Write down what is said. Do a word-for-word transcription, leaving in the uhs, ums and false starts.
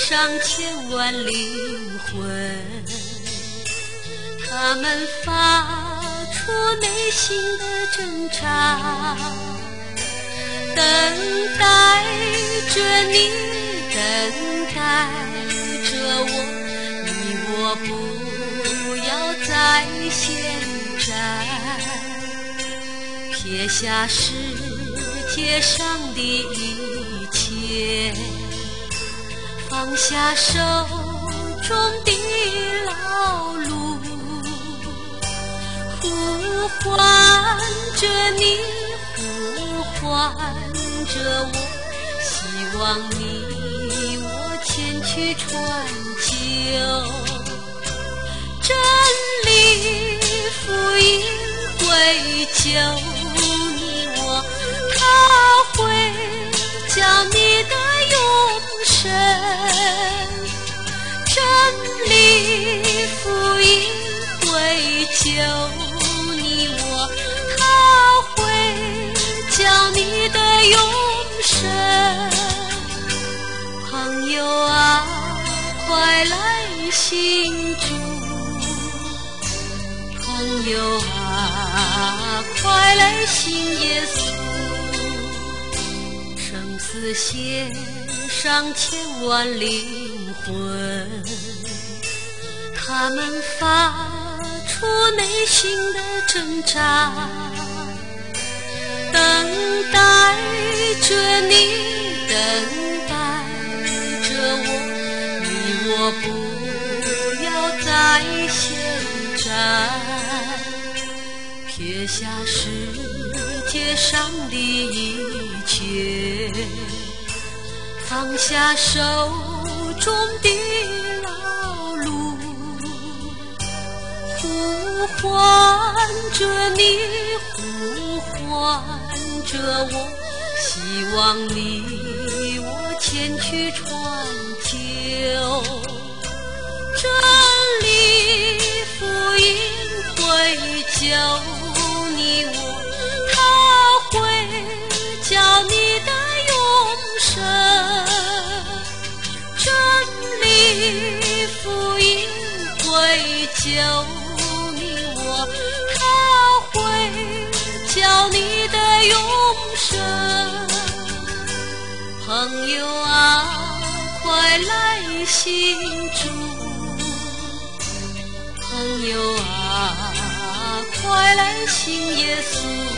上千万灵魂，他们发出内心的挣扎，等待着你，等待着我，你我不要再闲站，撇下世界上的一切，放下手中的劳碌，呼唤着你，呼唤着我，希望你我前去传救真理，福音会救你我，它会叫你的永生，真理福音会救你我，它会叫你的永生。朋友啊，快来信主，朋友啊，快来信耶稣，生死线上千万灵魂，他们发出内心的挣扎，等待着你，等待着我，你我不要再闲站，撇下世界上的一切，放下手中的劳碌，呼唤着你，呼唤着我，希望你我前去传救真理，福音会救你我，它会叫你的永生，真理福音会救你我，它会叫你的永生。朋友啊，快来信主，朋友啊，快来信耶稣。